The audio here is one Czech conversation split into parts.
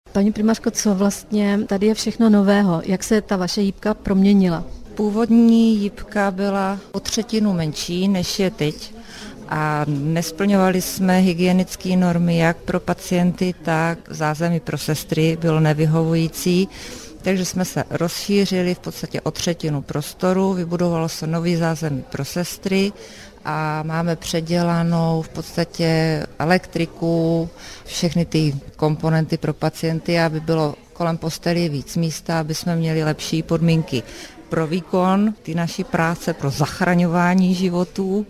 Paní primářko, co vlastně tady je všechno nového? Jak se ta vaše jípka proměnila? Původní jípka byla o třetinu menší, než je teď. A nesplňovali jsme hygienické normy jak pro pacienty, tak zázemí pro sestry bylo nevyhovující. Takže jsme se rozšířili v podstatě o třetinu prostoru, vybudovalo se nový zázemí pro sestry a máme předělanou v podstatě elektriku, všechny ty komponenty pro pacienty, aby bylo kolem postelí víc místa, aby jsme měli lepší podmínky pro výkon ty naší práce, pro zachraňování životů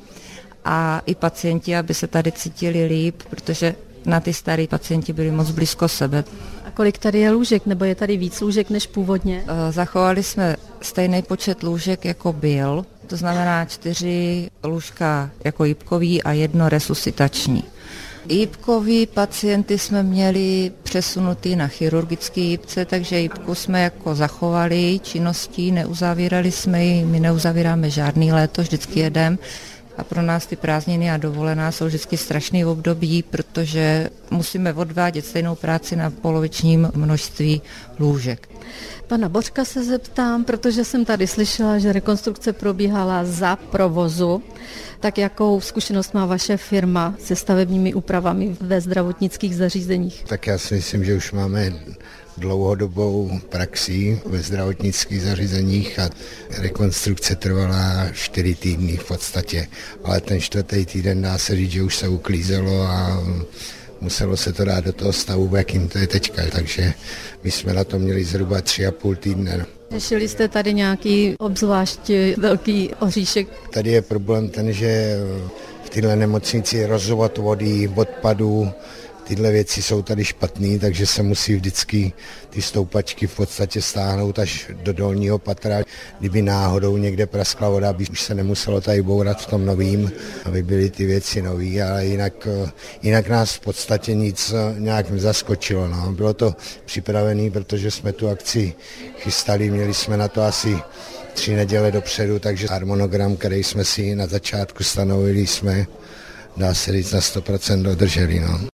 a i pacienti, aby se tady cítili líp, protože na ty starý pacienti byli moc blízko sebe. A kolik tady je lůžek, nebo je tady víc lůžek než původně? Zachovali jsme stejný počet lůžek, jako byl, to znamená 4 lůžka jako jípkový a 1 resuscitační. Jípkový pacienty jsme měli přesunutý na chirurgické jípce, takže jípku jsme jako zachovali činností, neuzavírali jsme ji, my neuzavíráme žádný léto, vždycky jedem. A pro nás ty prázdniny a dovolená jsou vždycky strašný období, protože musíme odvádět stejnou práci na polovičním množství lůžek. Pana Bořka se zeptám, protože jsem tady slyšela, že rekonstrukce probíhala za provozu. Tak jakou zkušenost má vaše firma se stavebními úpravami ve zdravotnických zařízeních? Tak já si myslím, že už máme dlouhodobou praxi ve zdravotnických zařízeních a rekonstrukce trvala 4 týdny v podstatě, ale ten 4. týden dá se říct, že už se uklízelo a muselo se to dát do toho stavu, jakým to je teďka, takže my jsme na to měli zhruba 3,5 týdne. Řešili jste tady nějaký obzvlášť velký oříšek? Tady je problém ten, že v téhle nemocnici rozvod vody, odpadů, tyhle věci jsou tady špatný, takže se musí vždycky ty stoupačky v podstatě stáhnout až do dolního patra. Kdyby náhodou někde praskla voda, aby už se nemuselo tady bourat v tom novým, aby byly ty věci nový, ale jinak nás v podstatě nic nějak nezaskočilo. No. Bylo to připravené, protože jsme tu akci chystali, měli jsme na to asi 3 neděle dopředu, takže harmonogram, který jsme si na začátku stanovili, jsme, dá se říct, na 100% dodrželi. No.